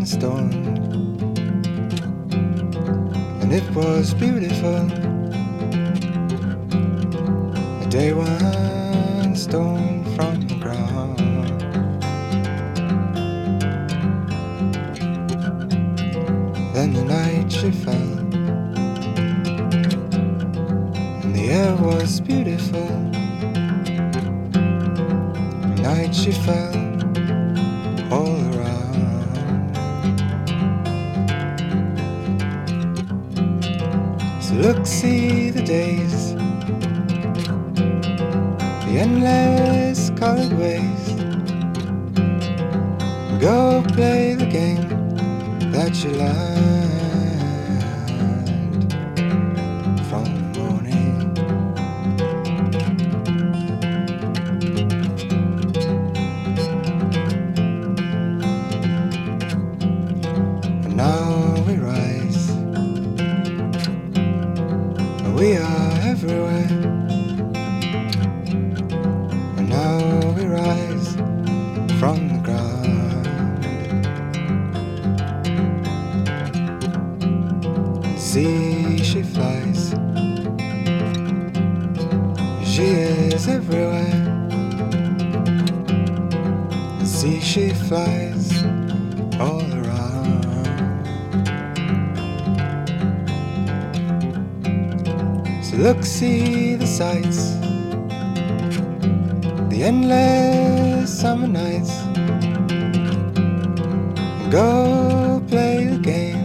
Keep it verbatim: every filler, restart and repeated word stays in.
stoned, and it was beautiful. A day one stone from the ground. Then the night she fell, and the air was beautiful. The night she fell all around. So look, see the days, the endless colored ways. Go play the game that you learned from the morning. And now we rise, and we are everywhere. And now we rise from the ground. See, she flies, she is everywhere. See, she flies all around. So look, see the sights, the endless summer nights. Go play the game